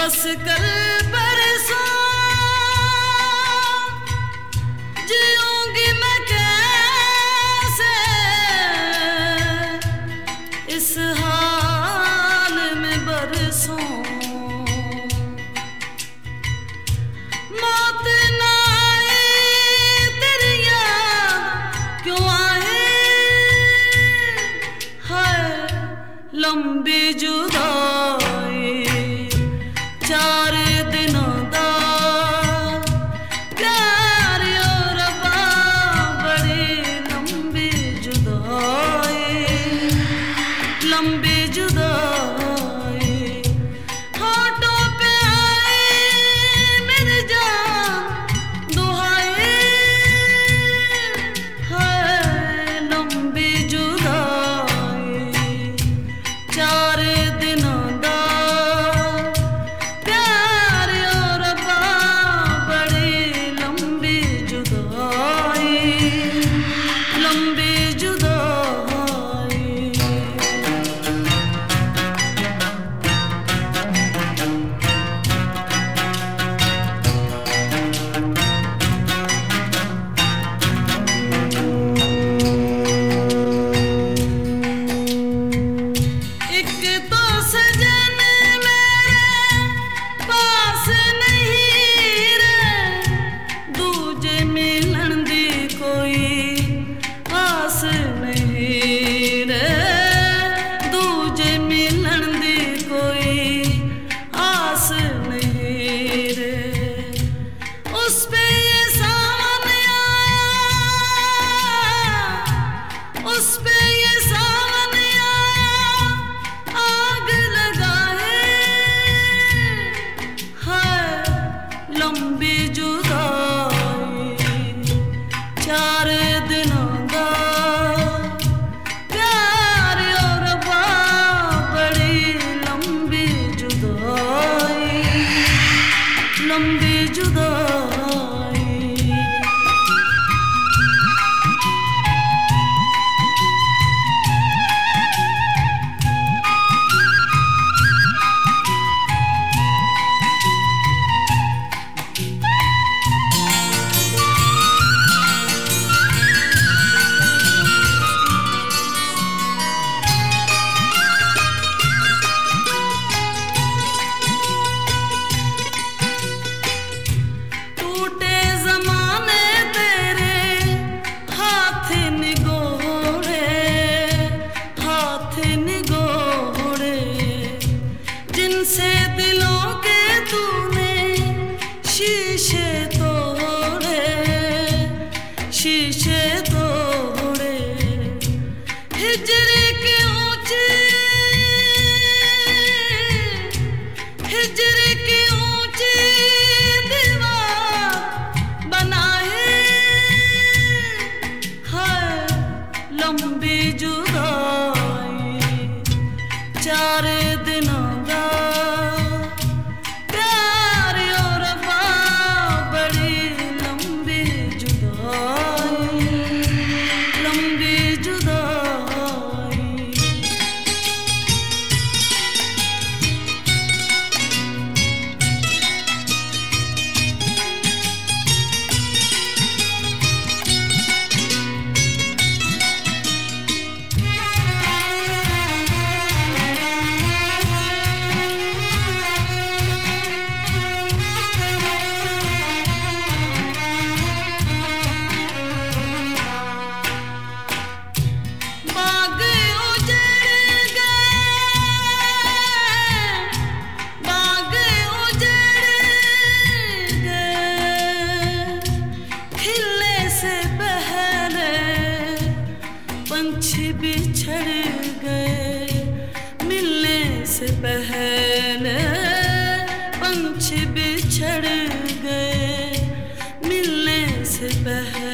बस कल परसों जीऊंगी मैं कैसे इस हाल में बरसों। मौत ना आए तेरी याद क्यों आए है लंबी जुदाई। 4 दिनों दा प्यार और बड़ी लंबी जुदाई, लंबी जुदाई। होठों पे आए मेरी जान दुहाई है लंबी जुदाई। 4 दिनों दा प्यार और बड़ी लंबी जुदाई, लंबी जुदाई। एक तो सजन मेरे पास नहीं रे, दूजे मिलन दी कोई आस नहीं रे, दूजे मिलन दी कोई आस नहीं रे। उस पे ये सावन आया, उस पे ये सावन आया, आग लगाए है लंबी जुदाई। 4 दिनों दा प्यार और बड़ी लंबी जुदाई, लंबी जुदाई। टूटे ज़माने तेरे हाथ निगोड़े, हाथ निगोड़े। जिनसे दिलों के तूने शीशे तोड़े, शीशे तोड़े। हिजर की ऊंची, हिजर की ऊंची दीवार बनाए है लंबी जुदाई। 4 दिनों दा प्यार और बड़ी लंबी जुदाई, लंबी जुदाई। बाग उजड़ गए, बाग उजड़ गए। खिलने से पहले पंछी बिछड़ गए, मिलने से पहले पंछी बिछड़ गए, मिलने से पहले।